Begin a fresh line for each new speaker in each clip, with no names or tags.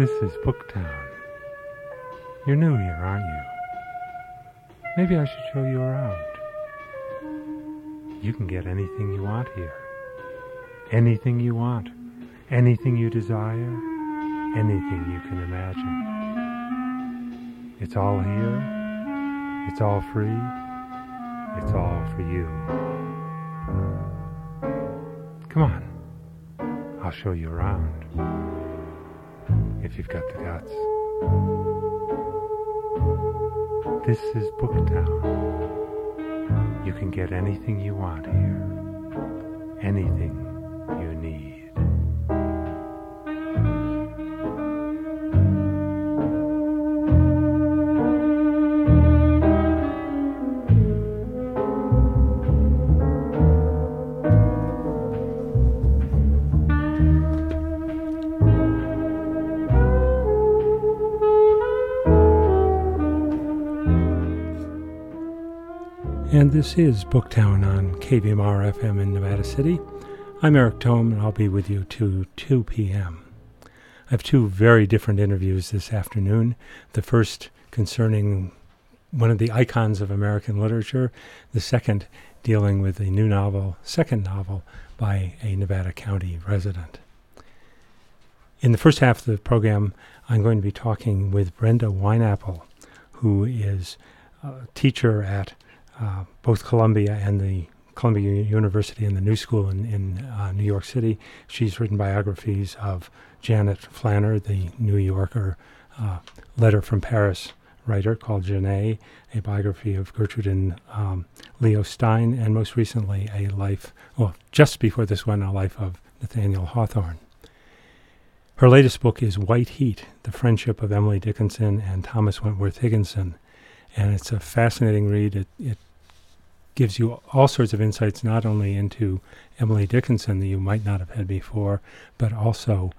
This is Booktown. You're new here, aren't you? Maybe I should show you around. You can get anything you want here. Anything you want. Anything you desire. Anything you can imagine. It's all here. It's all free. It's all for you. Come on. I'll show you around. If you've got the guts. This is Booktown. You can get anything you want here. Anything you need. And this is Booktown on KVMR FM in Nevada City. I'm Eric Tome, and I'll be with you till 2 p.m. I have two very different interviews this afternoon. The first concerning one of the icons of American literature. The second dealing with a new novel, second novel, by a Nevada County resident. In the first half of the program, I'm going to be talking with Brenda Wineapple, who is a teacher at both Columbia and the Columbia University and the New School in New York City. She's written biographies of Janet Flanner, the New Yorker letter from Paris writer called Janae, a biography of Gertrude and Leo Stein, and most recently just before this one, a life of Nathaniel Hawthorne. Her latest book is White Heat, The Friendship of Emily Dickinson and Thomas Wentworth Higginson. And it's a fascinating read. It gives you all sorts of insights, not only into Emily Dickinson that you might not have had before, but also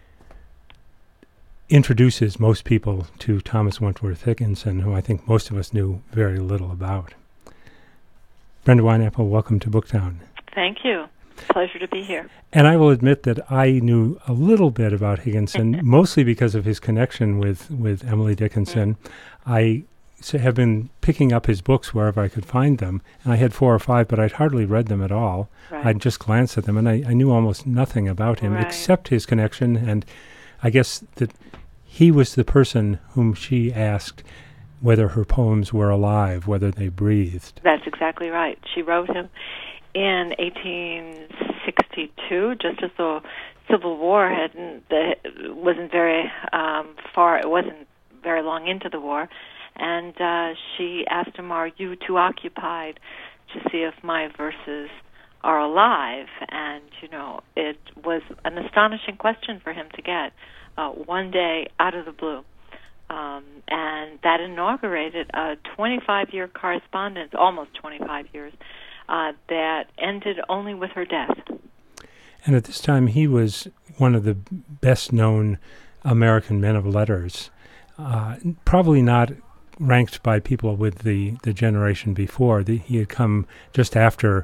introduces most people to Thomas Wentworth Higginson, who I think most of us knew very little about. Brenda Wineapple, welcome to Booktown.
Thank you. Pleasure to be here.
And I will admit that I knew a little bit about Higginson, mostly because of his connection with Emily Dickinson. I have been picking up his books wherever I could find them, and I had 4 or 5, but I'd hardly read them at all.
Right.
I'd just glanced at them, and I knew almost nothing about him, except his connection, and I guess that he was the person whom she asked whether her poems were alive, whether they breathed.
That's exactly right. She wrote him in 1862, just as the Civil War wasn't very far. It wasn't very long into the war. And she asked him, "Are you too occupied to see if my verses are alive?" And, it was an astonishing question for him to get one day out of the blue. And that inaugurated a 25-year correspondence, almost 25 years, that ended only with her death.
And at this time, he was one of the best-known American men of letters, probably not ranked by people with the generation before. He had come just after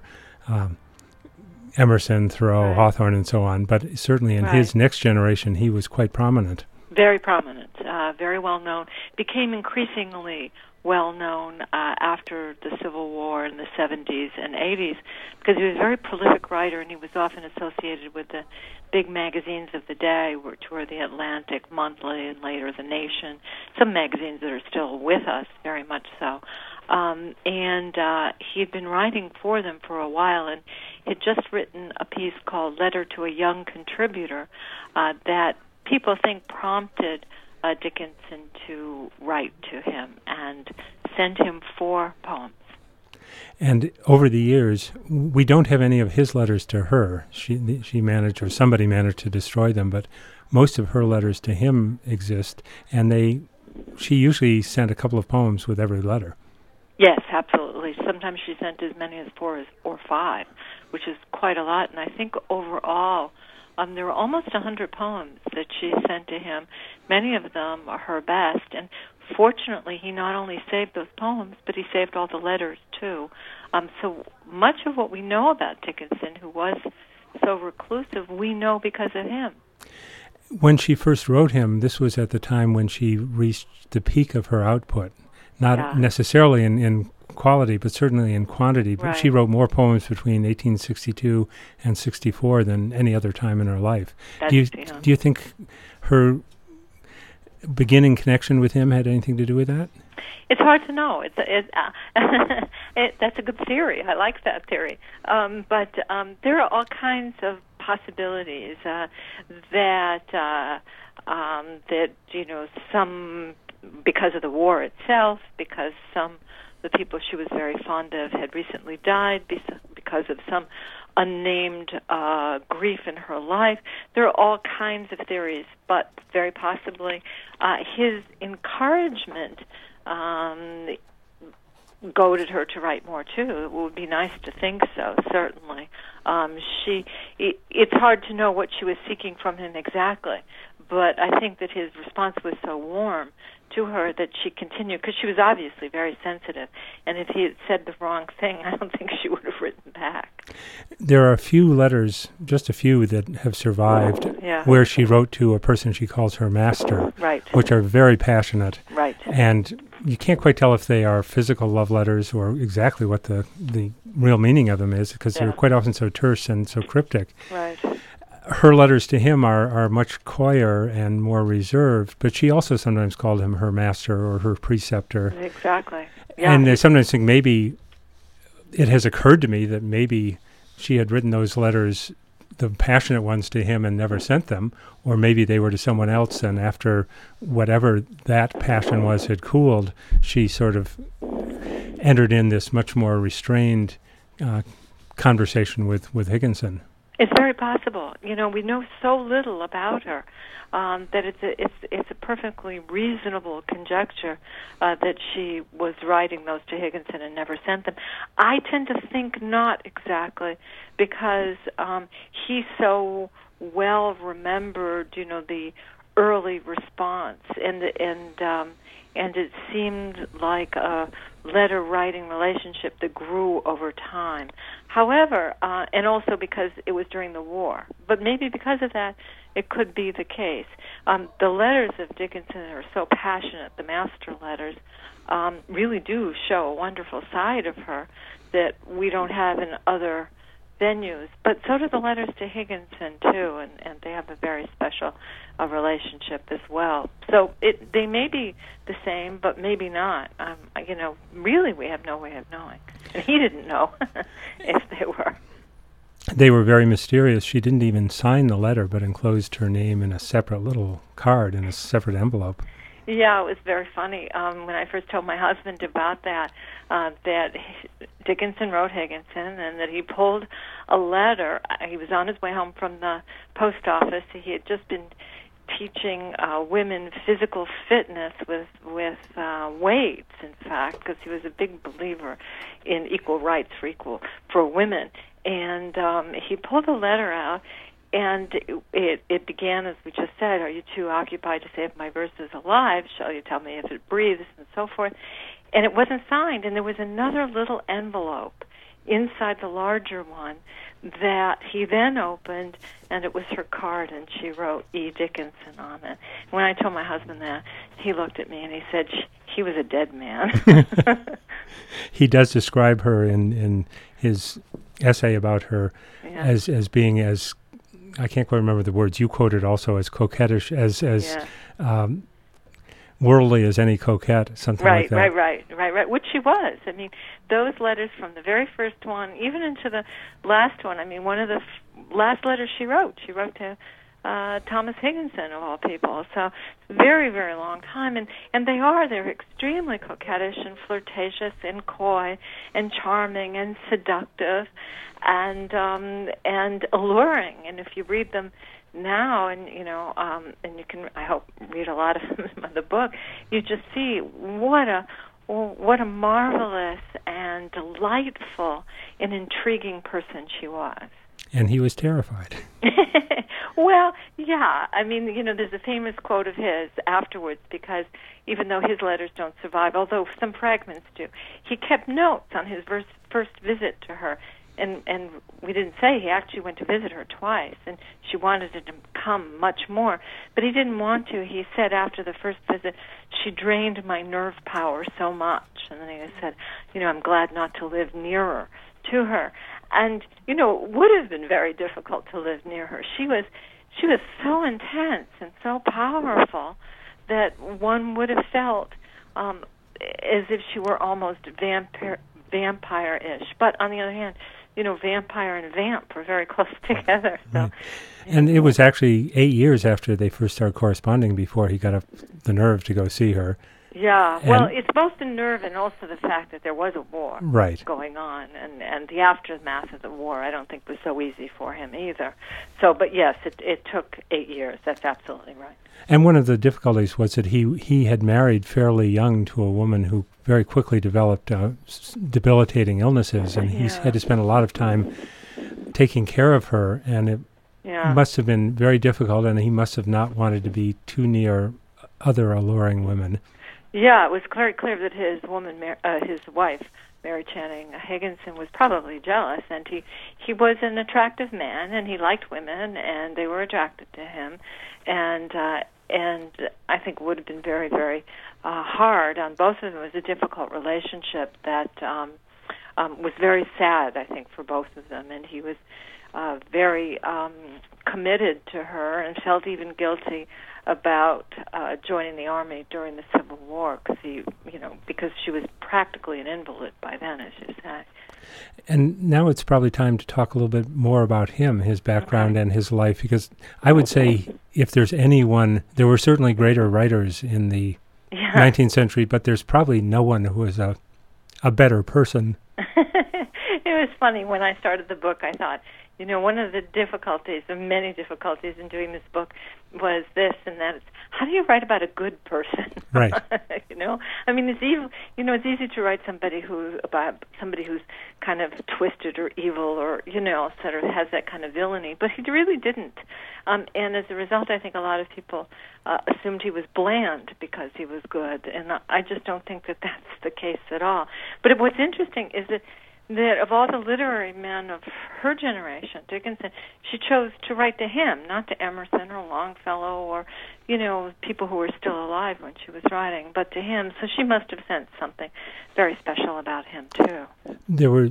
Emerson, Thoreau, Hawthorne, and so on, but certainly in his next generation, he was quite prominent.
Very prominent, very well known, became increasingly well known after the Civil War in the 70s and 80s, because he was a very prolific writer, and he was often associated with the big magazines of the day, which were the Atlantic Monthly and later the Nation, some magazines that are still with us, very much so. And he had been writing for them for a while, and had just written a piece called Letter to a Young Contributor that people think prompted Dickinson to write to him and send him 4 poems.
And over the years, we don't have any of his letters to her. She managed, or somebody managed to destroy them, but most of her letters to him exist, and she usually sent a couple of poems with every letter.
Yes, absolutely. Sometimes she sent as many as 4 or 5, which is quite a lot, and I think overall there were almost 100 poems that she sent to him. Many of them are her best, and fortunately, he not only saved those poems, but he saved all the letters, too. So much of what we know about Dickinson, who was so reclusive, we know because of him.
when she first wrote him, this was at the time when she reached the peak of her output, not necessarily in quality, but certainly in quantity. But she wrote more poems between 1862 and 64 than any other time in her life. Do you think her beginning connection with him had anything to do with that?
It's hard to know. That's a good theory. I like that theory. But there are all kinds of possibilities that some because of the war itself, because some of the people she was very fond of had recently died, because of some unnamed grief in her life. There are all kinds of theories, but very possibly his encouragement goaded her to write more too. It would be nice to think so, certainly. It's hard to know what she was seeking from him exactly, but I think that his response was so warm to her that she continued, because she was obviously very sensitive, and if he had said the wrong thing, I don't think she would have written back.
There are a few letters, just a few, that have survived where she wrote to a person she calls her master, which are very passionate.
Right.
And you can't quite tell if they are physical love letters or exactly what the real meaning of them is, because they're quite often so terse and so cryptic.
Right.
Her letters to him are much coyer and more reserved, but she also sometimes called him her master or her preceptor.
Exactly. Yeah.
And I sometimes think maybe it has occurred to me that maybe she had written those letters, the passionate ones, to him and never sent them, or maybe they were to someone else, and after whatever that passion was had cooled, she sort of entered in this much more restrained conversation with Higginson.
It's very possible. We know so little about her that it's a perfectly reasonable conjecture that she was writing those to Higginson and never sent them. I tend to think not exactly, because he so well remembered, the early response, and it seemed like a letter-writing relationship that grew over time. However, and also because it was during the war, but maybe because of that, it could be the case. The letters of Dickinson are so passionate, the master letters, really do show a wonderful side of her that we don't have in other venues. But so do the letters to Higginson, too, and they have a very special relationship as well. So they may be the same, but maybe not. Really we have no way of knowing. And he didn't know if they were.
They were very mysterious. She didn't even sign the letter, but enclosed her name in a separate little card in a separate envelope.
Yeah, it was very funny. When I first told my husband about that Dickinson wrote Higginson, and that he pulled a letter. He was on his way home from the post office. He had just been teaching women physical fitness with weights, in fact, because he was a big believer in equal rights for women. And he pulled a letter out, and it began, as we just said, "Are you too occupied to say if my verse is alive? Shall you tell me if it breathes?" and so forth. And it wasn't signed, and there was another little envelope inside the larger one that he then opened, and it was her card, and she wrote E. Dickinson on it. When I told my husband that, he looked at me and he said he was a dead man.
He does describe her in his essay about her as being as, I can't quite remember the words you quoted, also as coquettish, as worldly as any coquette, something like that. Right,
which she was. I mean, those letters from the very first one, even into the last one, one of the last letters she wrote to Thomas Higginson, of all people. So very, very long time. And they're extremely coquettish and flirtatious and coy and charming and seductive and alluring. And if you read them now, and you can, I hope, read a lot of them in the book, you just see what a marvelous and delightful and intriguing person she was.
And he was terrified.
Well, yeah. There's a famous quote of his afterwards, because even though his letters don't survive, although some fragments do, he kept notes on his first visit to her, and we didn't say, he actually went to visit her twice, and she wanted him to come much more, but he didn't want to. He said after the first visit, she drained my nerve power so much, and then he said, I'm glad not to live nearer to her. And, it would have been very difficult to live near her. She was so intense and so powerful that one would have felt as if she were almost vampire-ish. But on the other hand, vampire and vamp were very close together. So.
Right. And it was actually 8 years after they first started corresponding before he got up the nerve to go see her.
Yeah, well, it's both the nerve and also the fact that there was a war going on, and the aftermath of the war I don't think was so easy for him either. So, but yes, it took 8 years. That's absolutely right.
And one of the difficulties was that he had married fairly young to a woman who very quickly developed debilitating illnesses, and he had to spend a lot of time taking care of her, and it must have been very difficult, and he must have not wanted to be too near other alluring women.
Yeah, it was very clear that his wife, Mary Channing Higginson, was probably jealous, and he was an attractive man, and he liked women, and they were attracted to him, and I think it would have been very, very hard on both of them. It was a difficult relationship that was very sad, I think, for both of them, and he was very committed to her and felt even guilty about joining the army during the Civil War because she was practically an invalid by then, as you say.
And now it's probably time to talk a little bit more about him, his background and his life, because I would say if there's anyone, there were certainly greater writers in the 19th century, but there's probably no one who was a better person.
It was funny, when I started the book, I thought, one of the difficulties, the many difficulties in doing this book was this and that. It's, how do you write about a good person?
Right.
I mean, it's easy. It's easy to write about somebody who's kind of twisted or evil or sort of has that kind of villainy. But he really didn't. And as a result, I think a lot of people assumed he was bland because he was good, and I just don't think that that's the case at all. But what's interesting is that of all the literary men of her generation, Dickinson, she chose to write to him, not to Emerson or Longfellow or, people who were still alive when she was writing, but to him. So she must have sensed something very special about him, too.
There was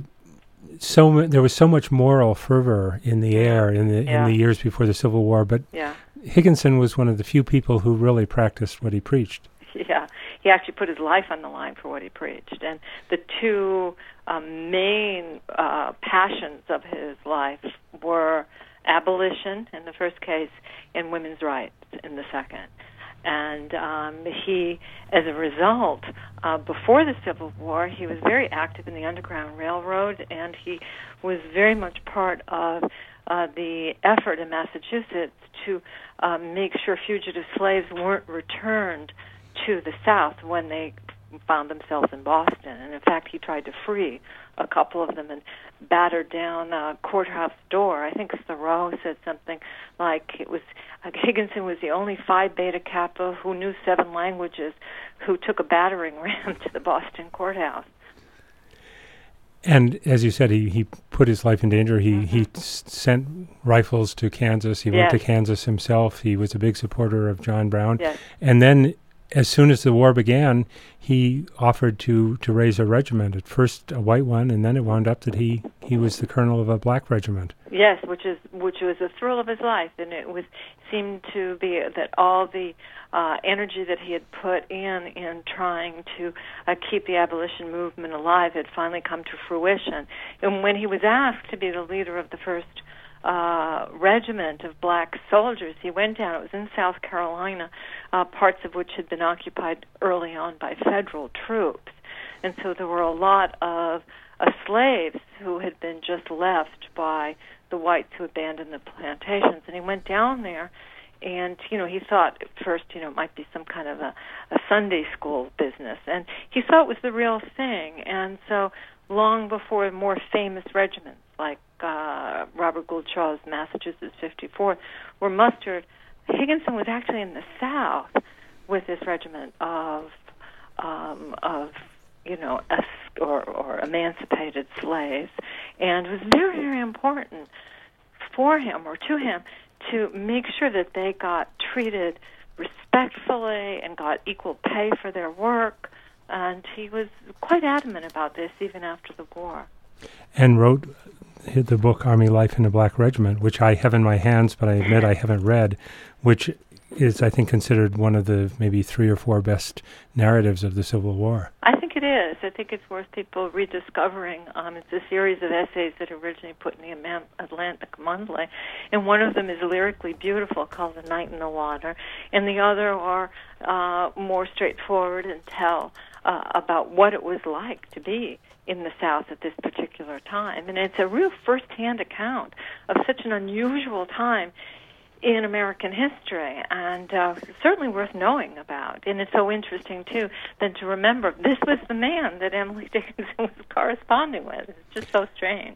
so much moral fervor in the air in the years before the Civil War, but Higginson was one of the few people who really practiced what he preached.
Yeah, he actually put his life on the line for what he preached. And the two main passions of his life were abolition in the first case and women's rights in the second. And he, as a result, before the Civil War, he was very active in the Underground Railroad, and he was very much part of the effort in Massachusetts to make sure fugitive slaves weren't returned to the South when they found themselves in Boston. And in fact, he tried to free a couple of them and battered down a courthouse door. I think Thoreau said something like Higginson was the only Phi Beta Kappa who knew 7 languages who took a battering ram to the Boston courthouse.
And as you said, he put his life in danger. He sent rifles to Kansas. He went to Kansas himself. He was a big supporter of John Brown.
Yes.
And then as soon as the war began, he offered to raise a regiment, at first a white one, and then it wound up that he was the colonel of a black regiment.
Yes, which was a thrill of his life, and it seemed to be that all the energy that he had put in trying to keep the abolition movement alive had finally come to fruition. And when he was asked to be the leader of the first regiment of black soldiers, he went down. It was in South Carolina, parts of which had been occupied early on by federal troops. And so there were a lot of slaves who had been just left by the whites who abandoned the plantations. And he went down there, and, he thought at first, it might be some kind of a Sunday school business. And he thought it was the real thing. And so long before more famous regiments like Robert Gould Shaw's Massachusetts 54 were mustered, Higginson was actually in the South with this regiment of emancipated slaves, And it was very, very important for him or to him to make sure that they got treated respectfully and got equal pay for their work. And he was quite adamant about this even after the war.
And wrote the book Army Life in a Black Regiment, which I have in my hands, but I admit I haven't read, which is, I think, considered one of the maybe 3 or 4 best narratives of the Civil War.
I think it is. I think it's worth people rediscovering. It's a series of essays that originally put in the Atlantic Monthly, and one of them is lyrically beautiful, called The Night in the Water, and the other are more straightforward and tell about what it was like to be in the South at this particular time. And it's a real first-hand account of such an unusual time in American history, and certainly worth knowing about. And it's so interesting, too, then to remember this was the man that Emily Dickinson was corresponding with. It's just so strange.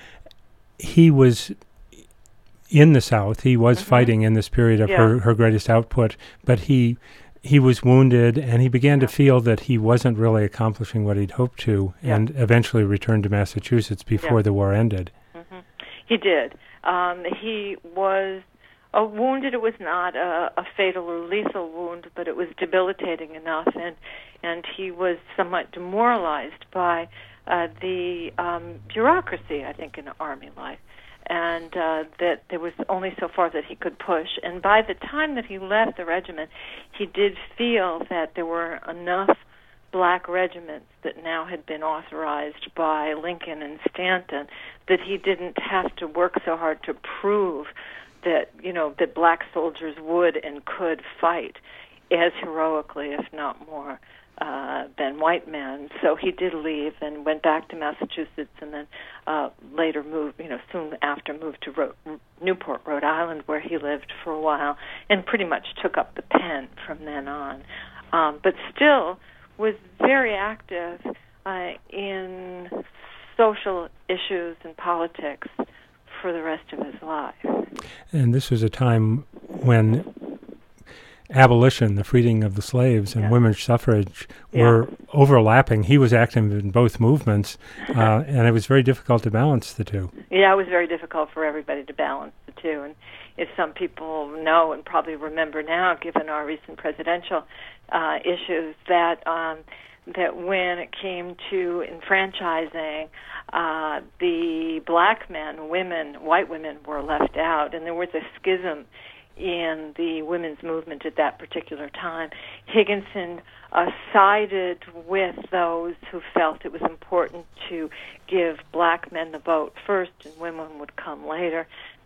He was in the South. He was fighting in this period of her greatest output, but he was wounded, and he began to feel that he wasn't really accomplishing what he'd hoped to, and eventually returned to Massachusetts before the war ended.
He did. He was wounded. It was not a fatal or lethal wound, but it was debilitating enough, and he was somewhat demoralized by the bureaucracy, I think, in Army life, and that there was only so far that he could push. And by the time that he left the regiment, he did feel that there were enough black regiments that now had been authorized by Lincoln and Stanton that he didn't have to work so hard to prove that, that black soldiers would and could fight as heroically, if not more, than white men. So he did leave and went back to Massachusetts, and then later moved, soon after moved to Newport, Rhode Island, where he lived for a while, and pretty much took up the pen from then on. But still was very active in social issues and politics for the rest of his life.
And this was a time when abolition, the freeing of the slaves, and women's suffrage were overlapping. He was active in both movements, and it was very difficult to balance the two. Yeah,
it was very difficult for everybody to balance the two. And as some people know and probably remember now, given our recent presidential issues, that when it came to enfranchising, the black men, white women were left out, and there was a schism in the women's movement at that particular time. Higginson sided with those who felt it was important to give black men the vote first and women would come later.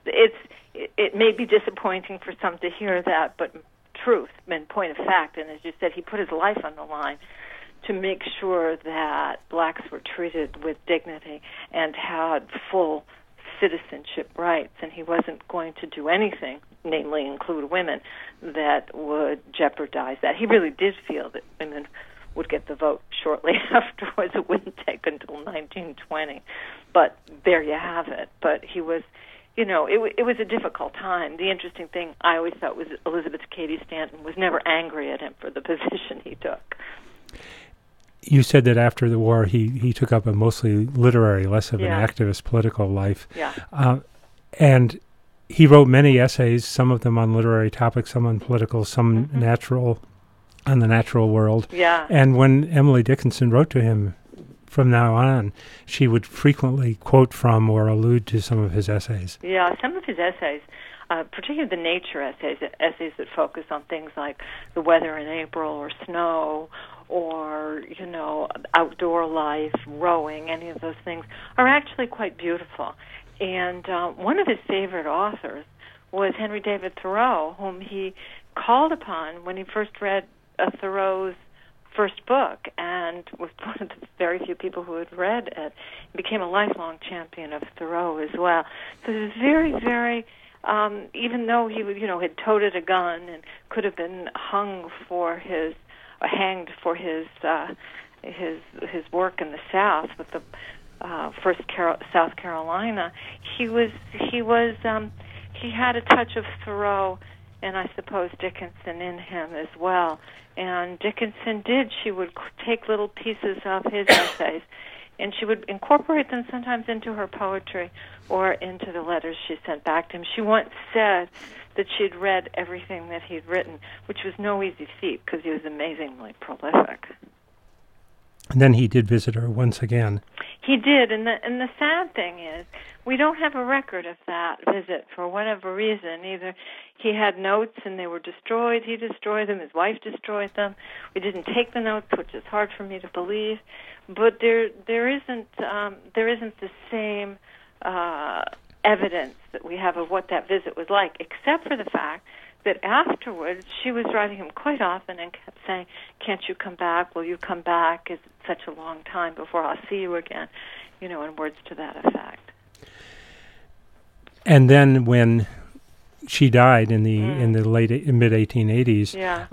It may be disappointing for some to hear that, but truth and point of fact, and as you said, he put his life on the line to make sure that blacks were treated with dignity and had full citizenship rights, and he wasn't going to do anything, namely include women, that would jeopardize that. He really did feel that women would get the vote shortly afterwards. It wouldn't take until 1920. But there you have it. But he was, it was a difficult time. The interesting thing I always thought was Elizabeth Cady Stanton was never angry at him for the position he took.
You said that after the war, he took up a mostly literary, less of an activist political life.
Yeah.
And he wrote many essays, some of them on literary topics, some on political, some natural, on the natural world.
Yeah.
And when Emily Dickinson wrote to him from now on, she would frequently quote from or allude to some of his essays.
Yeah, some of his essays, particularly the nature essays that focus on things like the weather in April or snow or, outdoor life, rowing, any of those things, are actually quite beautiful. And one of his favorite authors was Henry David Thoreau, whom he called upon when he first read Thoreau's first book, and was one of the very few people who had read it. He became a lifelong champion of Thoreau as well. So he was very, very, even though he had toted a gun and could have been hanged for his work in the South with the First South Carolina, he had a touch of Thoreau and I suppose Dickinson in him as well. And Dickinson she would take little pieces of his essays and she would incorporate them sometimes into her poetry or into the letters she sent back to him. She once said that she'd read everything that he'd written, which was no easy feat because he was amazingly prolific.
And then he did visit her once again.
He did, and the sad thing is, we don't have a record of that visit for whatever reason. Either he had notes and they were destroyed, he destroyed them, his wife destroyed them. We didn't take the notes, which is hard for me to believe. But there isn't the same evidence that we have of what that visit was like, except for the fact that afterwards she was writing him quite often and kept saying, "Can't you come back? Will you come back? Is it such a long time before I'll see you again?" And words to that effect.
And then when she died in the mid 1880s,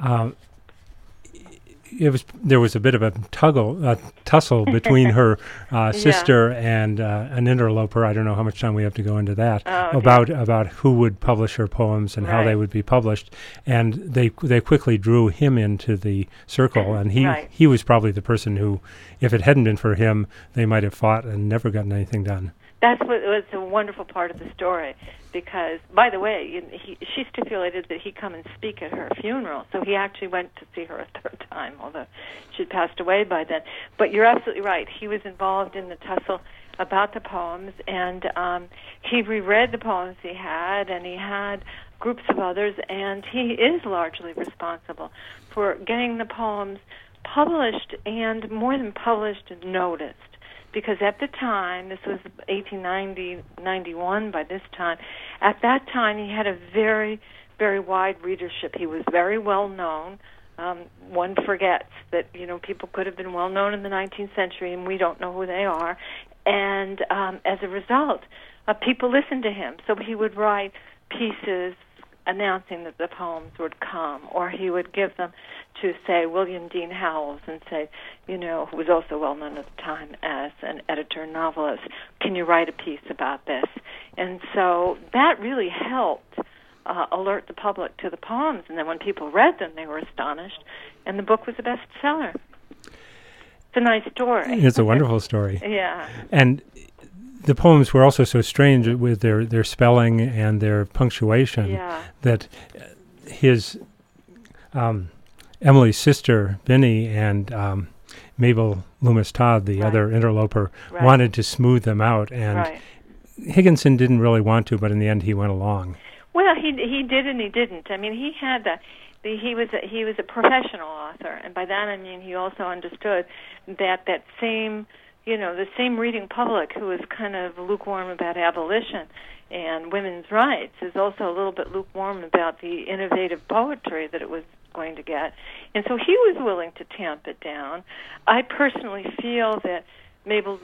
there was a bit of a tussle between her sister and an interloper. I don't know how much time we have to go into that, about who would publish her poems and how they would be published. And they quickly drew him into the circle, and he was probably the person who, if it hadn't been for him, they might have fought and never gotten anything done.
That's what was a wonderful part of the story, because, by the way, she stipulated that he come and speak at her funeral, so he actually went to see her a third time, although she'd passed away by then. But you're absolutely right. He was involved in the tussle about the poems, and he reread the poems he had, and he had groups of others, and he is largely responsible for getting the poems published, and more than published, noticed. Because at the time, this was 1890, 91 by this time, at that time he had a very, very wide readership. He was very well known. One forgets that, people could have been well known in the 19th century and we don't know who they are. And as a result, people listened to him. So he would write pieces announcing that the poems would come, or he would give them to, say, William Dean Howells, and say, who was also well known at the time as an editor and novelist, "Can you write a piece about this?" And so that really helped alert the public to the poems, and then when people read them, they were astonished, and the book was a bestseller. It's a nice story.
It's a wonderful story.
Yeah.
And the poems were also so strange with their spelling and their punctuation that his Emily's sister, Binnie, and Mabel Loomis Todd, the other interloper, wanted to smooth them out. And Higginson didn't really want to, but in the end he went along.
Well, he did and he didn't. I mean, he had he was a professional author, and by that I mean he also understood that same the same reading public who was kind of lukewarm about abolition and women's rights is also a little bit lukewarm about the innovative poetry that it was going to get. And so he was willing to tamp it down. I personally feel that Mabel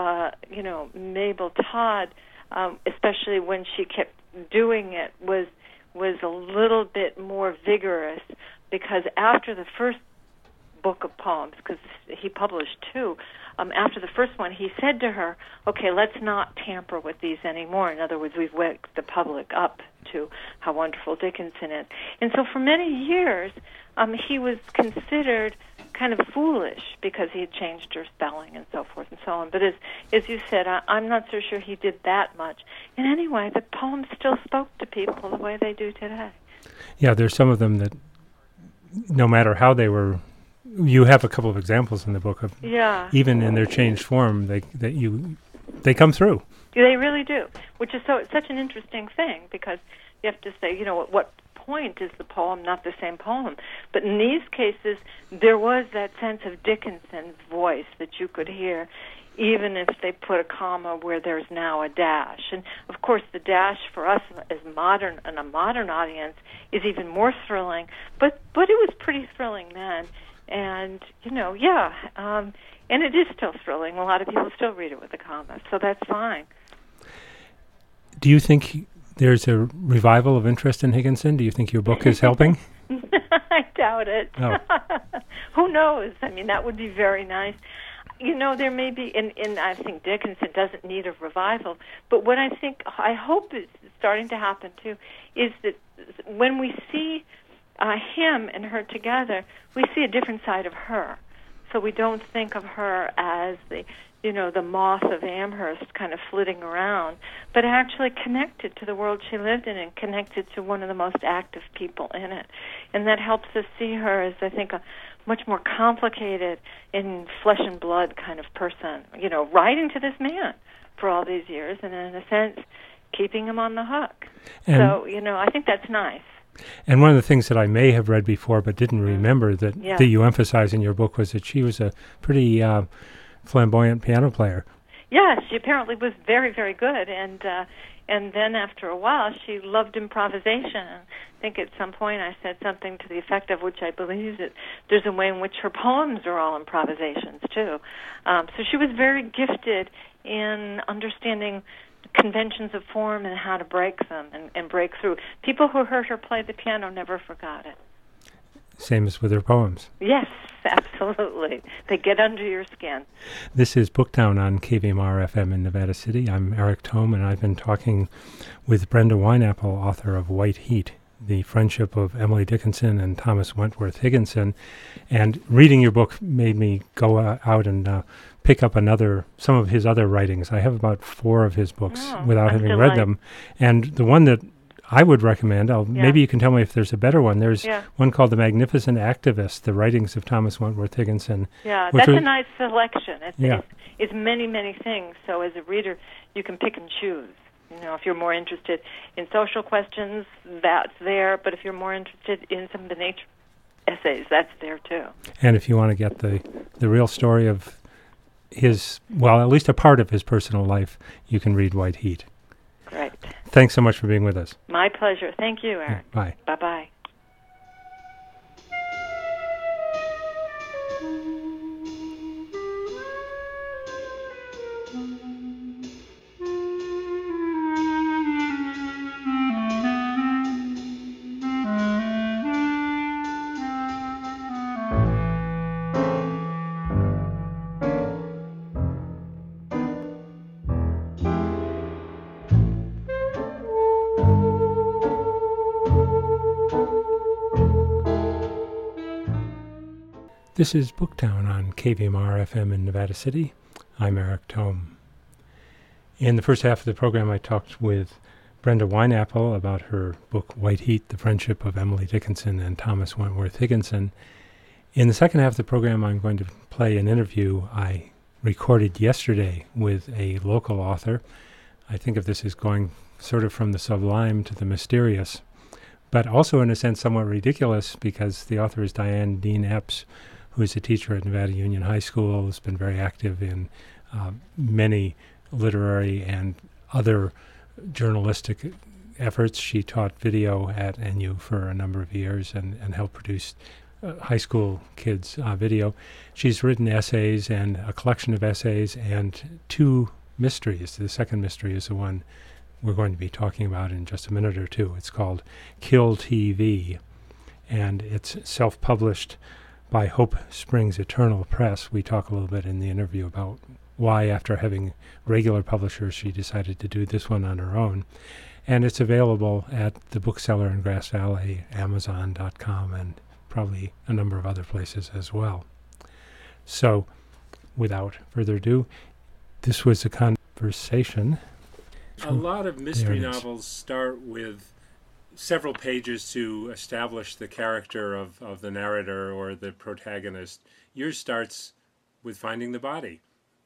Todd, especially when she kept doing it, was a little bit more vigorous, because after the first book of poems, because he published two, after the first one, he said to her, "Okay, let's not tamper with these anymore." In other words, we've waked the public up to how wonderful Dickinson is. And so for many years, he was considered kind of foolish because he had changed her spelling and so forth and so on. But as you said, I'm not so sure he did that much. And anyway, the poems still spoke to people the way they do today.
Yeah, there's some of them that, no matter how they were, you have a couple of examples in the book of even in their changed form, they come through.
They really do, which is such an interesting thing, because you have to say, at what point is the poem not the same poem? But in these cases, there was that sense of Dickinson's voice that you could hear, even if they put a comma where there's now a dash. And of course, the dash for us as a modern audience is even more thrilling. But it was pretty thrilling then. And, and it is still thrilling. A lot of people still read it with a comma, so that's fine.
Do you think there's a revival of interest in Higginson? Do you think your book is helping?
I doubt it.
Oh.
Who knows? I mean, that would be very nice. There may be, and I think Dickinson doesn't need a revival, but what I hope is starting to happen, too, is that when we see him and her together, we see a different side of her. So we don't think of her as the the moth of Amherst kind of flitting around, but actually connected to the world she lived in and connected to one of the most active people in it. And that helps us see her as, I think, a much more complicated, in flesh and blood kind of person, writing to this man for all these years and, in a sense, keeping him on the hook.
And
so, I think that's nice.
And one of the things that I may have read before but didn't remember that you emphasize in your book was that she was a pretty flamboyant piano player.
Yes, she apparently was very, very good, and then after a while she loved improvisation. I think at some point I said something to the effect of, which I believe, that there's a way in which her poems are all improvisations too. So she was very gifted in understanding conventions of form and how to break them and break through. People who heard her play the piano never forgot it.
Same as with her poems.
Yes, absolutely. They get under your skin.
This is Booktown on KVMR-FM in Nevada City. I'm Eric Tome, and I've been talking with Brenda Wineapple, author of White Heat, The Friendship of Emily Dickinson and Thomas Wentworth Higginson. And reading your book made me go out and pick up some of his other writings. I have about 4 of his books without having read them. And the one that I would recommend, maybe you can tell me if there's a better one. There's one called The Magnificent Activist, The Writings of Thomas Wentworth Higginson.
Yeah, that's a nice selection. It's many, many things. So as a reader, you can pick and choose. If you're more interested in social questions, that's there. But if you're more interested in some of the nature essays, that's there too.
And if you want to get the real story of his, at least a part of his personal life, you can read White Heat.
Great.
Thanks so much for being with us.
My pleasure. Thank you, Eric.
Bye.
Bye-bye.
This is Booktown on KVMR-FM in Nevada City. I'm Eric Tome. In the first half of the program, I talked with Brenda Wineapple about her book, White Heat, The Friendship of Emily Dickinson and Thomas Wentworth Higginson. In the second half of the program, I'm going to play an interview I recorded yesterday with a local author. I think of this as going sort of from the sublime to the mysterious, but also in a sense somewhat ridiculous, because the author is Diane Dean Epps, who is a teacher at Nevada Union High School, has been very active in many literary and other journalistic efforts. She taught video at NU for a number of years and helped produce high school kids' video. She's written essays and a collection of essays and 2 mysteries. The second mystery is the one we're going to be talking about in just a minute or two. It's called Kill TV, and it's self-published by Hope Springs Eternal Press. We talk a little bit in the interview about why, after having regular publishers, she decided to do this one on her own. And it's available at the bookseller in Grass Valley, Amazon.com, and probably a number of other places as well. So, without further ado, this was a conversation.
A lot of mystery novels start with several pages to establish the character of the narrator or the protagonist. Yours starts with finding the body.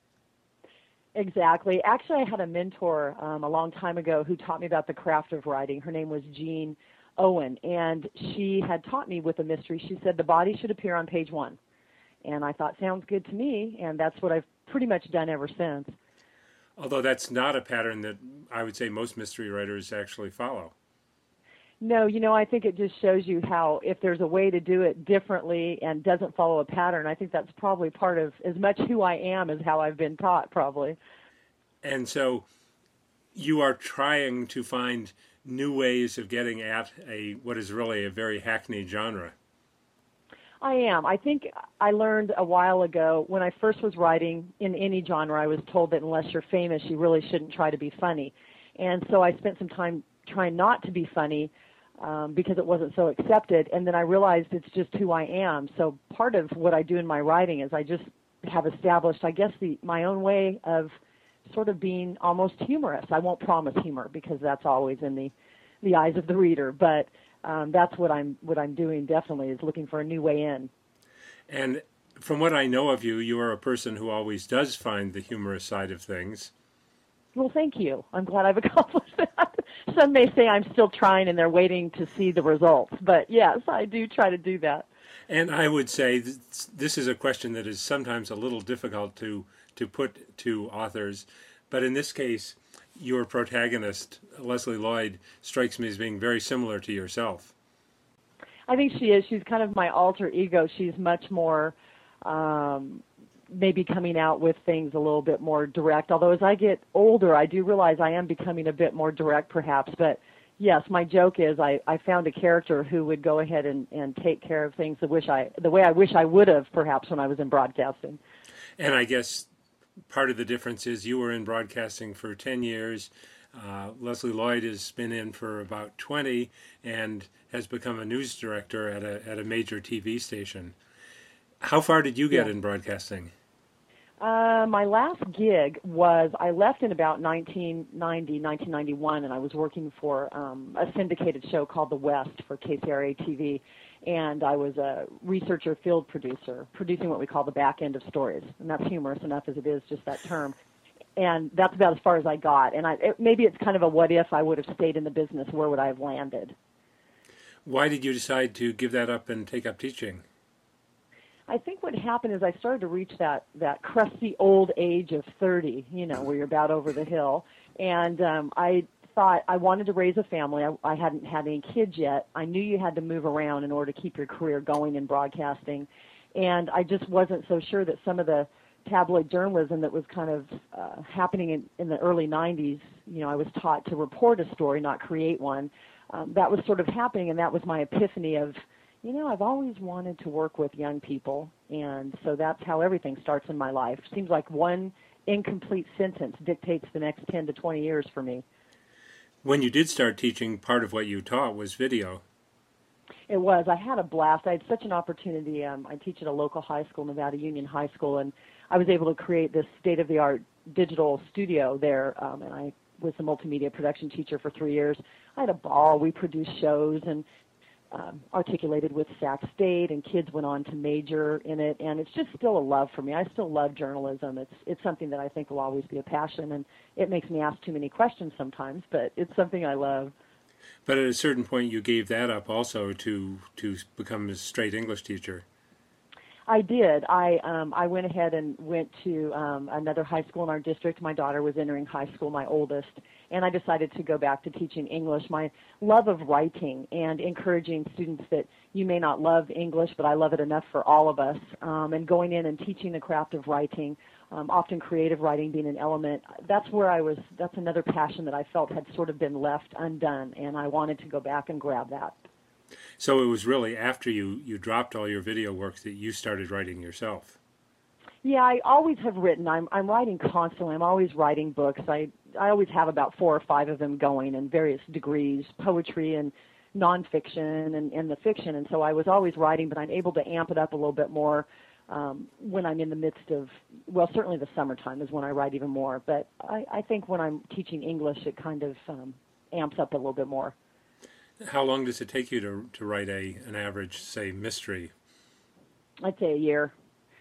Exactly. Actually, I had a mentor a long time ago who taught me about the craft of writing. Her name was Jean Owen, and she had taught me with a mystery. She said the body should appear on page 1. And I thought, sounds good to me, and that's what I've pretty much done ever since.
Although that's not a pattern that I would say most mystery writers actually follow.
No, I think it just shows you how, if there's a way to do it differently and doesn't follow a pattern, I think that's probably part of as much who I am as how I've been taught, probably.
And so you are trying to find new ways of getting at what is really a very hackneyed genre.
I am. I think I learned a while ago, when I first was writing in any genre, I was told that unless you're famous, you really shouldn't try to be funny. And so I spent some time trying not to be funny, because it wasn't so accepted, and then I realized it's just who I am. So part of what I do in my writing is I just have established, I guess, my own way of sort of being almost humorous. I won't promise humor because that's always in the eyes of the reader, but that's what I'm doing definitely, is looking for a new way in.
And from what I know of you, you are a person who always does find the humorous side of things.
Well, thank you. I'm glad I've accomplished that. Some may say I'm still trying and they're waiting to see the results, but yes, I do try to do that.
And I would say this is a question that is sometimes a little difficult to put to authors, but in this case, your protagonist, Leslie Lloyd, strikes me as being very similar to yourself.
I think she is. She's kind of my alter ego. She's much more maybe coming out with things a little bit more direct. Although as I get older, I do realize I am becoming a bit more direct perhaps. But yes, my joke is I found a character who would go ahead and take care of things the way I wish I would have perhaps when I was in broadcasting.
And I guess part of the difference is you were in broadcasting for 10 years. Leslie Lloyd has been in for about 20 and has become a news director at a major TV station. How far did you get in broadcasting?
My last gig was, I left in about 1991, and I was working for a syndicated show called The West for KCRA TV, and I was a researcher field producer, producing what we call the back end of stories, and that's humorous enough as it is, just that term. And that's about as far as I got. And maybe it's kind of a what if I would have stayed in the business, where would I have landed?
Why did you decide to give that up and take up teaching?
I think what happened is I started to reach that crusty old age of 30, where you're about over the hill. And I thought I wanted to raise a family. I hadn't had any kids yet. I knew you had to move around in order to keep your career going in broadcasting. And I just wasn't so sure that some of the tabloid journalism that was kind of happening in the early 90s, I was taught to report a story, not create one. That was sort of happening, and that was my epiphany of, I've always wanted to work with young people, and so that's how everything starts in my life. Seems like one incomplete sentence dictates the next 10 to 20 years for me.
When you did start teaching, part of what you taught was video.
It was. I had a blast. I had such an opportunity. I teach at a local high school, Nevada Union High School, and I was able to create this state-of-the-art digital studio there, and I was a multimedia production teacher for 3 years. I had a ball. We produced shows and articulated with Sac State, and kids went on to major in it, and it's just still a love for me. I still love journalism. It's something that I think will always be a passion, and it makes me ask too many questions sometimes, but it's something I love.
But at a certain point, you gave that up also to become a straight English teacher.
I did. I went ahead and went to another high school in our district. My daughter was entering high school, my oldest, and I decided to go back to teaching English. My love of writing and encouraging students that you may not love English, but I love it enough for all of us, and going in and teaching the craft of writing, often creative writing being an element, that's another passion that I felt had sort of been left undone, and I wanted to go back and grab that.
So it was really after you dropped all your video work that you started writing yourself.
Yeah, I always have written. I'm writing constantly. I'm always writing books. I always have about 4 or 5 of them going in various degrees, poetry and nonfiction and the fiction. And so I was always writing, but I'm able to amp it up a little bit more when I'm in the midst of, well, certainly the summertime is when I write even more. But I think when I'm teaching English, it kind of amps up a little bit more.
How long does it take you to write an average, say, mystery?
I'd say a year.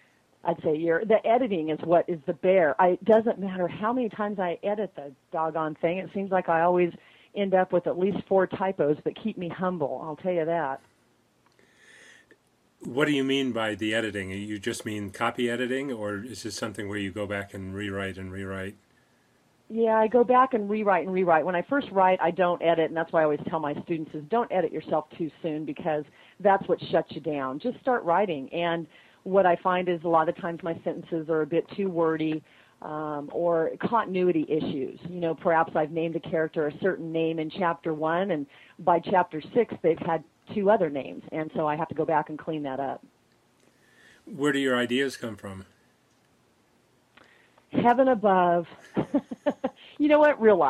The editing is what is the bear. It doesn't matter how many times I edit the doggone thing. It seems like I always end up with at least 4 typos that keep me humble. I'll tell you that.
What do you mean by the editing? You just mean copy editing, or is this something where you go back and rewrite and rewrite?
Yeah, I go back and rewrite. When I first write, I don't edit, and that's why I always tell my students is don't edit yourself too soon, because that's what shuts you down. Just start writing. And what I find is a lot of times my sentences are a bit too wordy, or continuity issues. Perhaps I've named a character a certain name in chapter 1, and by chapter 6 they've had 2 other names, and so I have to go back and clean that up.
Where do your ideas come from?
Heaven above. You know what? Real life.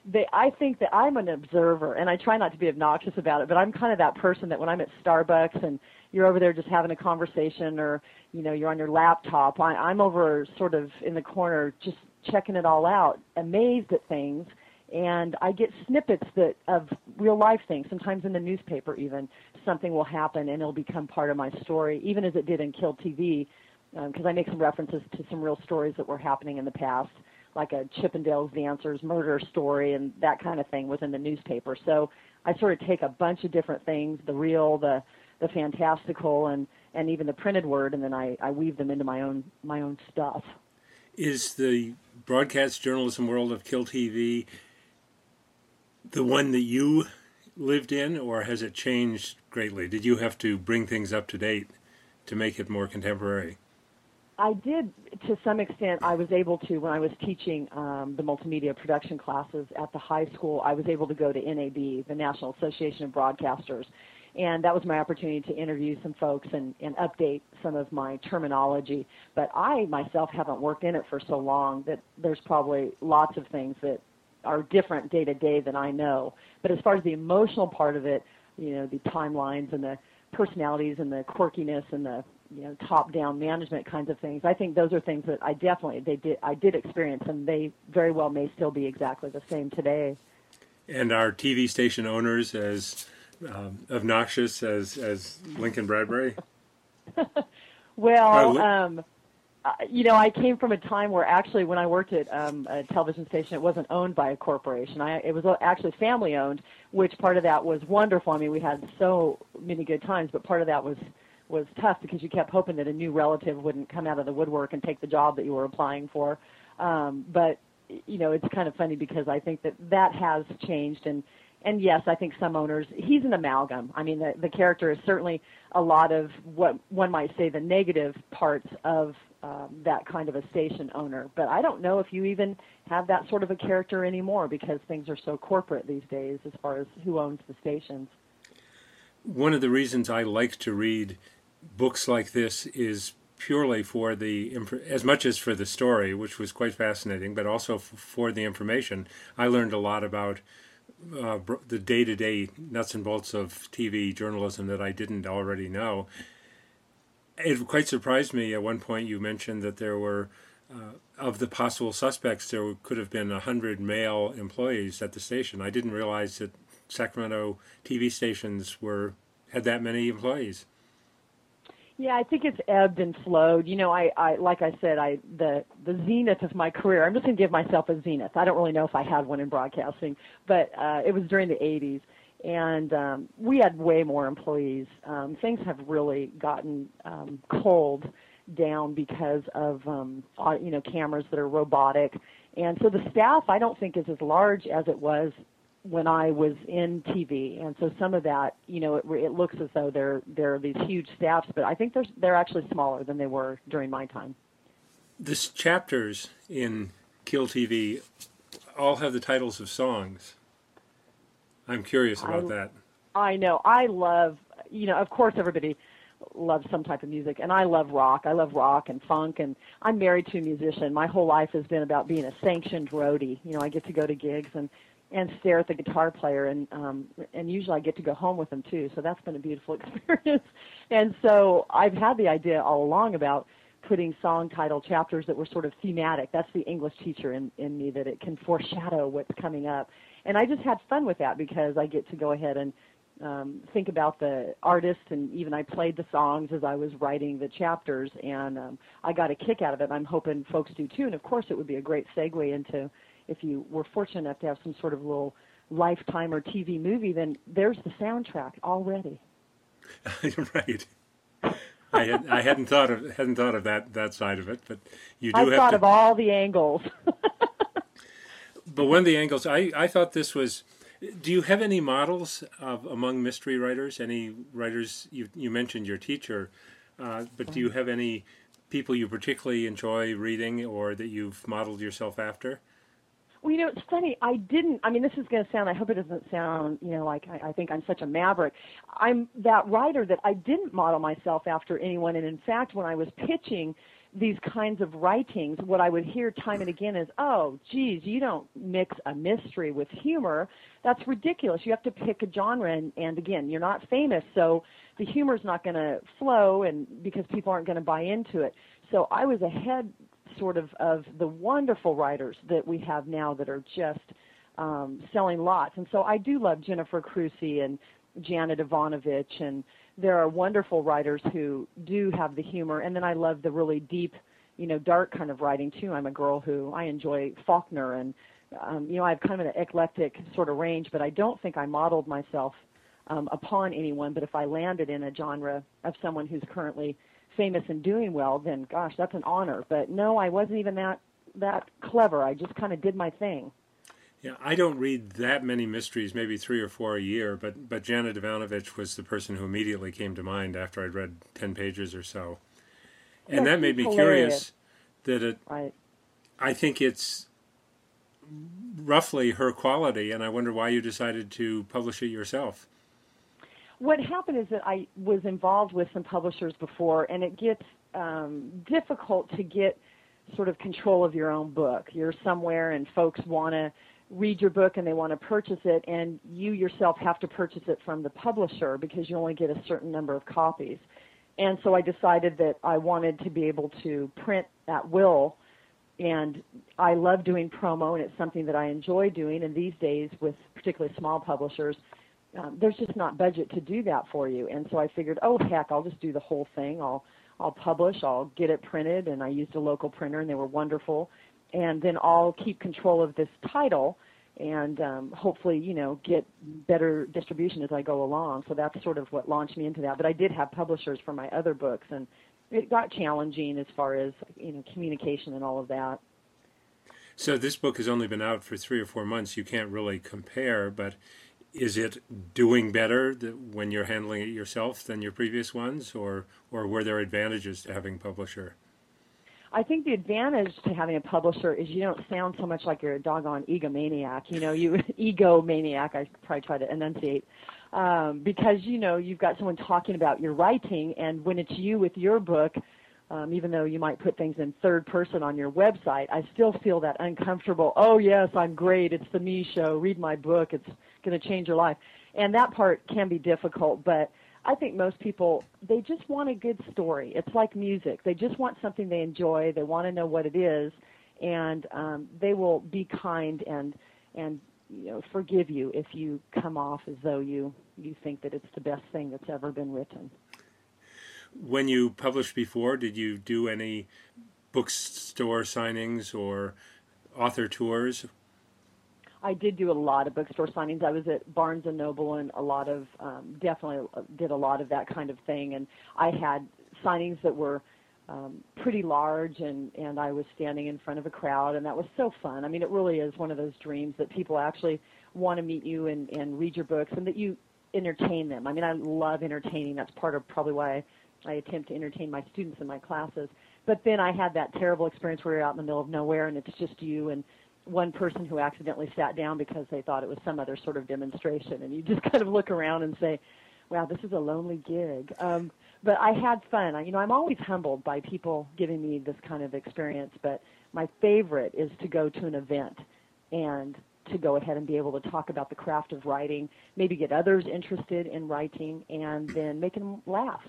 I think that I'm an observer, and I try not to be obnoxious about it, but I'm kind of that person that when I'm at Starbucks and you're over there just having a conversation, or you're on your laptop, I'm over sort of in the corner just checking it all out, amazed at things, and I get snippets of real life things. Sometimes in the newspaper even, something will happen and it'll become part of my story, even as it did in Kill TV, because I make some references to some real stories that were happening in the past, like a Chippendales Dancers murder story, and that kind of thing was in the newspaper. So I sort of take a bunch of different things, the real, the fantastical, and even the printed word, and then I weave them into my own stuff.
Is the broadcast journalism world of Kill TV the one that you lived in, or has it changed greatly? Did you have to bring things up to date to make it more contemporary?
I did, to some extent. I was able to, when I was teaching the multimedia production classes at the high school, I was able to go to NAB, the National Association of Broadcasters, and that was my opportunity to interview some folks and update some of my terminology. But I myself haven't worked in it for so long that there's probably lots of things that are different day to day than I know. But as far as the emotional part of it, the timelines and the personalities and the quirkiness and the top-down management kinds of things, I think those are things that I did experience, and they very well may still be exactly the same today.
And are TV station owners as obnoxious as Lincoln Bradbury?
Well, I came from a time where actually when I worked at a television station, it wasn't owned by a corporation. It was actually family-owned, which part of that was wonderful. I mean, we had so many good times, but part of that was tough because you kept hoping that a new relative wouldn't come out of the woodwork and take the job that you were applying for. But it's kind of funny because I think that has changed, and yes, I think some owners, he's an amalgam. I mean, the character is certainly a lot of what one might say the negative parts of that kind of a station owner. But I don't know if you even have that sort of a character anymore because things are so corporate these days as far as who owns the stations.
One of the reasons I like to read books like this is purely for as much as for the story, which was quite fascinating, but also for the information. I learned a lot about the day-to-day nuts and bolts of TV journalism that I didn't already know. It quite surprised me at one point you mentioned that there were, of the possible suspects, there could have been 100 male employees at the station. I didn't realize that Sacramento TV stations had that many employees.
Yeah, I think it's ebbed and flowed. I like I said, the zenith of my career, I'm just going to give myself a zenith. I don't really know if I had one in broadcasting, but it was during the 80s, and we had way more employees. Things have really gotten cold down because of, cameras that are robotic. And so the staff, I don't think, is as large as it was when I was in TV, and so some of that, it looks as though there are these huge staffs, but I think they're actually smaller than they were during my time.
The chapters in Kill TV all have the titles of songs. I'm curious about that.
I know. I love, of course everybody loves some type of music, and I love rock. I love rock and funk, and I'm married to a musician. My whole life has been about being a sanctioned roadie. I get to go to gigs and stare at the guitar player, and usually I get to go home with them too, so that's been a beautiful experience. And so I've had the idea all along about putting song title chapters that were sort of thematic. That's the English teacher in me, that it can foreshadow what's coming up. And I just had fun with that because I get to go ahead and think about the artist, and even I played the songs as I was writing the chapters, and I got a kick out of it. I'm hoping folks do too, and of course it would be a great segue into, if you were fortunate enough to have some sort of little Lifetime or TV movie, then there's the soundtrack already.
Right. I hadn't thought of that side of it, but you do.
I've thought of all the angles.
But one of the angles, I thought this was. Do you have any models among mystery writers? Any writers? You mentioned your teacher, but do you have any people you particularly enjoy reading or that you've modeled yourself after?
Well, it's funny. I didn't. I mean, this is going to sound, I hope it doesn't sound, like I think I'm such a maverick. I'm that writer that I didn't model myself after anyone. And in fact, when I was pitching these kinds of writings, what I would hear time and again is, oh, geez, you don't mix a mystery with humor. That's ridiculous. You have to pick a genre, and again, you're not famous, so the humor's not going to flow, and because people aren't going to buy into it. So I was ahead sort of the wonderful writers that we have now that are just selling lots. And so I do love Jennifer Crusie and Janet Ivanovich, and there are wonderful writers who do have the humor. And then I love the really deep, dark kind of writing too. I'm a girl who I enjoy Faulkner, and I have kind of an eclectic sort of range, but I don't think I modeled myself upon anyone. But if I landed in a genre of someone who's currently famous and doing well, then gosh, that's an honor. But no, I wasn't even that clever. I just kind of did my thing.
Yeah, I don't read that many mysteries, maybe 3 or 4 a year, but Janet Ivanovich was the person who immediately came to mind after I'd read 10 pages or so. And that made me curious that
right.
I think it's roughly her quality, and I wonder why you decided to publish it yourself.
What happened is that I was involved with some publishers before, and it gets difficult to get sort of control of your own book. You're somewhere and folks want to read your book and they want to purchase it, and you yourself have to purchase it from the publisher because you only get a certain number of copies. And so I decided that I wanted to be able to print at will, and I love doing promo, and it's something that I enjoy doing. And these days, with particularly small publishers, there's just not budget to do that for you. And so I figured, oh, heck, I'll just do the whole thing. I'll publish, I'll get it printed, and I used a local printer, and they were wonderful. And then I'll keep control of this title and hopefully, get better distribution as I go along. So that's sort of what launched me into that. But I did have publishers for my other books, and it got challenging as far as, communication and all of that.
So this book has only been out for 3 or 4 months. You can't really compare, but is it doing better when you're handling it yourself than your previous ones, or were there advantages to having a publisher?
I think the advantage to having a publisher is you don't sound so much like you're a doggone egomaniac. Egomaniac, I probably try to enunciate, because, you've got someone talking about your writing, and when it's you with your book, even though you might put things in third person on your website, I still feel that uncomfortable, oh, yes, I'm great, it's the me show, read my book, it's going to change your life. And that part can be difficult, but I think most people, they just want a good story. It's like music. They just want something they enjoy. They want to know what it is, and they will be kind and forgive you if you come off as though you think that it's the best thing that's ever been written.
When you published before, did you do any bookstore signings or author tours?
I did do a lot of bookstore signings. I was at Barnes & Noble and a lot of, definitely did a lot of that kind of thing. And I had signings that were pretty large, and I was standing in front of a crowd, and that was so fun. I mean, it really is one of those dreams that people actually want to meet you and read your books, and that you entertain them. I mean, I love entertaining. That's part of probably why I attempt to entertain my students in my classes. But then I had that terrible experience where you're out in the middle of nowhere, and it's just you and one person who accidentally sat down because they thought it was some other sort of demonstration, and you just kind of look around and say, wow, this is a lonely gig. But I had fun. I'm always humbled by people giving me this kind of experience, but my favorite is to go to an event and to go ahead and be able to talk about the craft of writing, maybe get others interested in writing, and then make them laugh.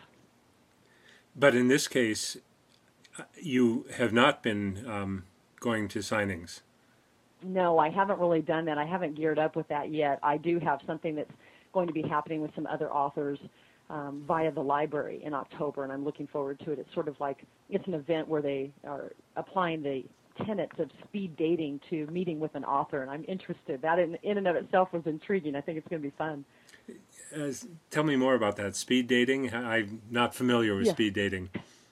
But in this case, you have not been going to signings.
No, I haven't really done that. I haven't geared up with that yet. I do have something that's going to be happening with some other authors via the library in October, and I'm looking forward to it. It's sort of like, it's an event where they are applying the tenets of speed dating to meeting with an author, and I'm interested. That in and of itself was intriguing. I think it's going to be fun.
Tell me more about that. Speed dating? I'm not familiar with speed dating.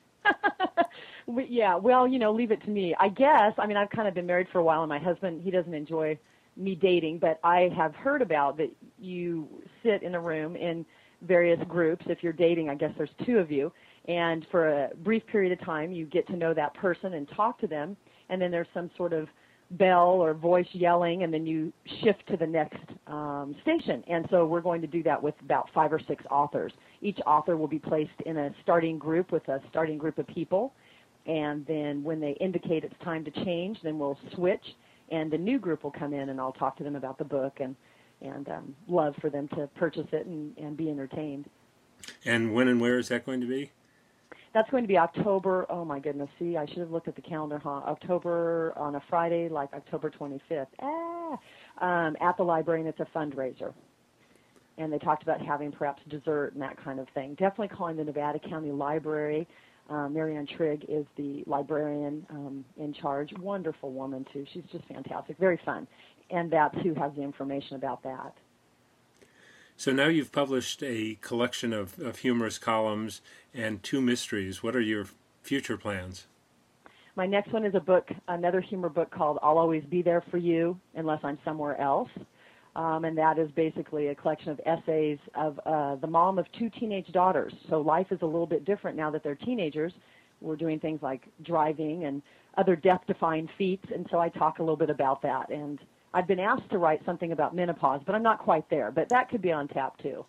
Yeah, well, leave it to me. I guess, I've kind of been married for a while, and my husband, he doesn't enjoy me dating, but I have heard about that you sit in a room in various groups. If you're dating, I guess there's 2 of you, and for a brief period of time, you get to know that person and talk to them, and then there's some sort of bell or voice yelling, and then you shift to the next station. And so we're going to do that with about 5 or 6 authors. Each author will be placed in a starting group with a starting group of people, And then when they indicate it's time to change, then we'll switch, and the new group will come in, and I'll talk to them about the book and love for them to purchase it and be entertained.
And when and where is that going to be?
That's going to be October, oh my goodness, see, I should have looked at the calendar, October on a Friday, like October 25th. At the library, and it's a fundraiser. And they talked about having perhaps dessert and that kind of thing. Definitely calling the Nevada County Library. Marianne Trigg is the librarian in charge. Wonderful woman, too. She's just fantastic. Very fun. And that's who has the information about that.
So now you've published a collection of humorous columns and 2 mysteries. What are your future plans?
My next one is a book, another humor book called I'll Always Be There For You Unless I'm Somewhere Else. And that is basically a collection of essays of the mom of 2 teenage daughters. So life is a little bit different now that they're teenagers. We're doing things like driving and other death-defying feats, and so I talk a little bit about that. And I've been asked to write something about menopause, but I'm not quite there. But that could be on tap, too.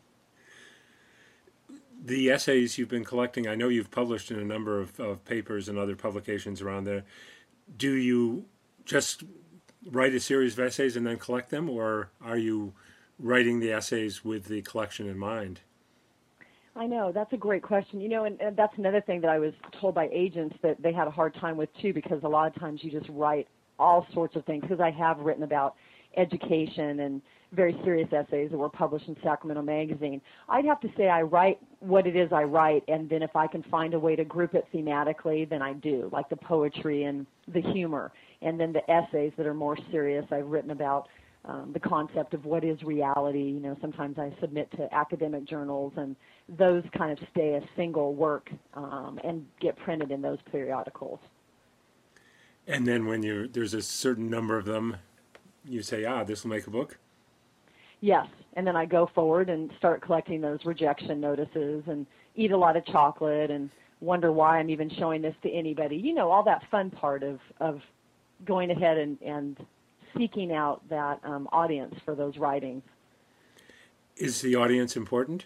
The essays you've been collecting, I know you've published in a number of papers and other publications around there. Do you just write a series of essays and then collect them, or are you writing the essays with the collection in mind?
I know, that's a great question. You know, and that's another thing that I was told by agents that they had a hard time with, too, because a lot of times you just write all sorts of things, because I have written about education and very serious essays that were published in Sacramento Magazine. I'd have to say I write what it is I write, and then if I can find a way to group it thematically, then I do, like the poetry and the humor. And then the essays that are more serious, I've written about the concept of what is reality. You know, sometimes I submit to academic journals, and those kind of stay a single work and get printed in those periodicals.
And then when there's a certain number of them, you say, this will make a book?
Yes, and then I go forward and start collecting those rejection notices and eat a lot of chocolate and wonder why I'm even showing this to anybody. You know, all that fun part of going ahead and seeking out that audience for those writings.
Is the audience important?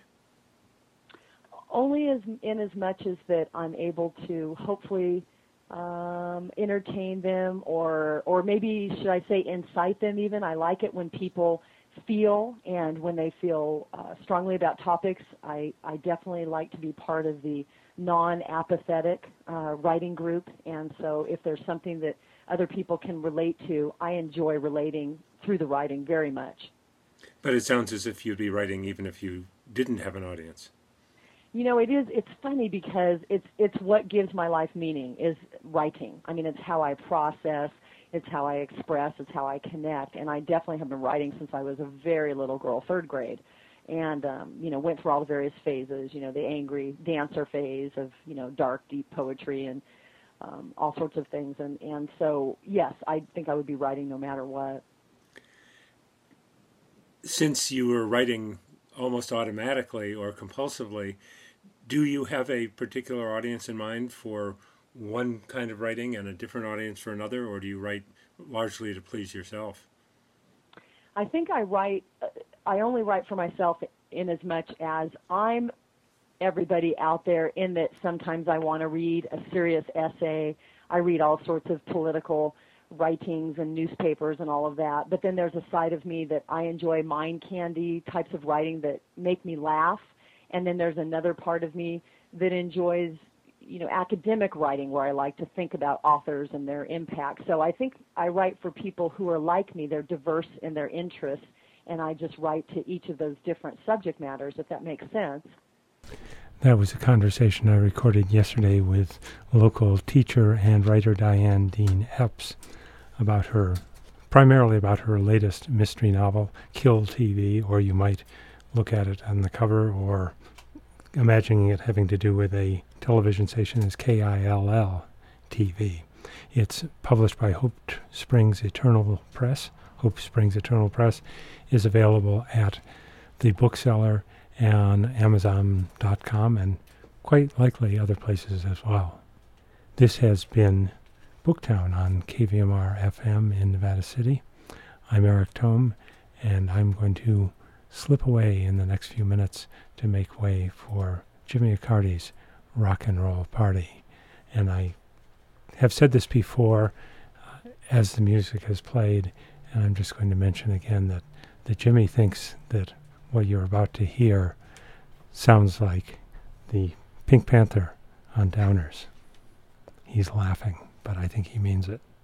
Only in as much as that I'm able to hopefully entertain them, or maybe should I say incite them even. I like it when people feel, and when they feel strongly about topics. I definitely like to be part of the non-apathetic writing group, and so if there's something that other people can relate to, I enjoy relating through the writing very much.
But it sounds as if you'd be writing even if you didn't have an audience.
You know, it's funny because it's what gives my life meaning, is writing. I mean, it's how I process, it's how I express, it's how I connect, and I definitely have been writing since I was a very little girl, 3rd grade, and, went through all the various phases, the angry dancer phase of, dark, deep poetry and all sorts of things, and so, yes, I think I would be writing no matter what.
Since you were writing almost automatically or compulsively, do you have a particular audience in mind for one kind of writing and a different audience for another, or do you write largely to please yourself?
I think I only write for myself in as much as I'm everybody out there, in that sometimes I want to read a serious essay. I read all sorts of political writings and newspapers and all of that, but then there's a side of me that I enjoy mind candy types of writing that make me laugh. And then there's another part of me that enjoys, academic writing, where I like to think about authors and their impact. So I think I write for people who are like me. They're diverse in their interests, and I just write to each of those different subject matters, if that makes sense.
That was a conversation I recorded yesterday with local teacher and writer Diane Dean Epps primarily about her latest mystery novel, Kill TV, or you might look at it on the cover or imagining it having to do with a television station as KILL TV. It's published by Hope Springs Eternal Press. Hope Springs Eternal Press is available at the bookseller and Amazon.com and quite likely other places as well. This has been Booktown on KVMR FM in Nevada City. I'm Eric Tome, and I'm going to slip away in the next few minutes to make way for Jimmy Accardi's Rock and Roll Party. And I have said this before as the music has played, and I'm just going to mention again that Jimmy thinks that what you're about to hear sounds like the Pink Panther on Downers. He's laughing, but I think he means it.